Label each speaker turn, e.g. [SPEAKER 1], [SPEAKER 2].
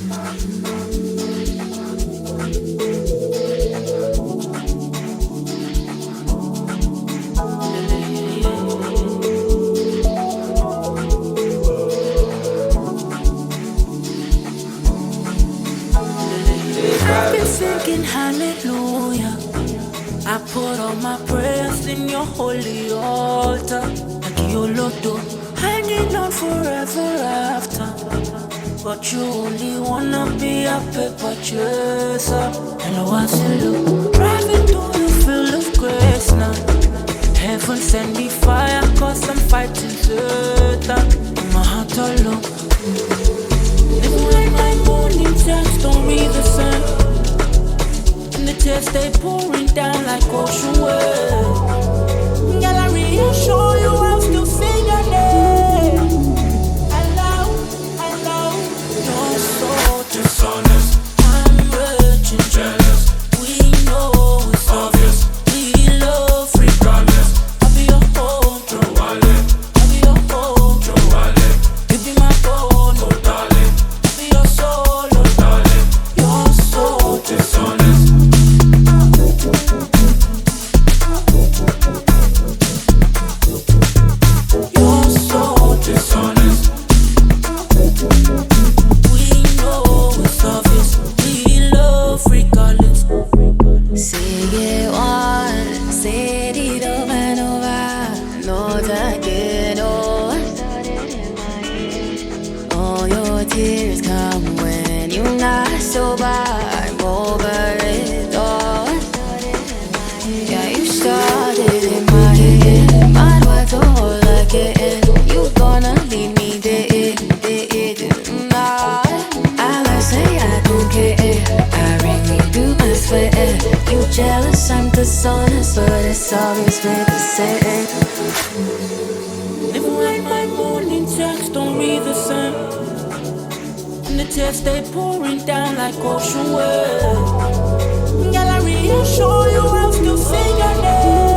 [SPEAKER 1] I've been singing hallelujah. I put all my prayers in your holy altar. Like your lotto, hanging on forever after. But you only wanna be a paper chaser. Hello, I say look, driving through the field of grace now. Heaven send me fire, cause I'm fighting Satan. In my heart alone. Even when my morning text don't read the sun, and the tears stay pouring down like ocean waves. Girl, I reassure you I'll still sing your name. I love, you're so dishonest. I'm virgin, jealous. We know it's obvious. We love regardless. I'll be your home, Joe Wallet. I'll be your home, Joe Wallet. You be my phone, oh darling. I'll be your soul, oh darling. You're so dishonest. You're so dishonest. We know it's obvious. We love regardless.
[SPEAKER 2] Sigue on, seguido manova, no te quiero. All your tears come when you're not sober. I'm over it all. Yeah, you started in my head. My words all again. You gonna leave me there. Nah, I might say I don't care. I really do, I swear. You jealous, I'm dishonest, but it's always with the same.
[SPEAKER 1] Even when my morning text don't read the sun, and the tears stay pouring down like ocean waves. Girl, I reassure you I'll still sing your name.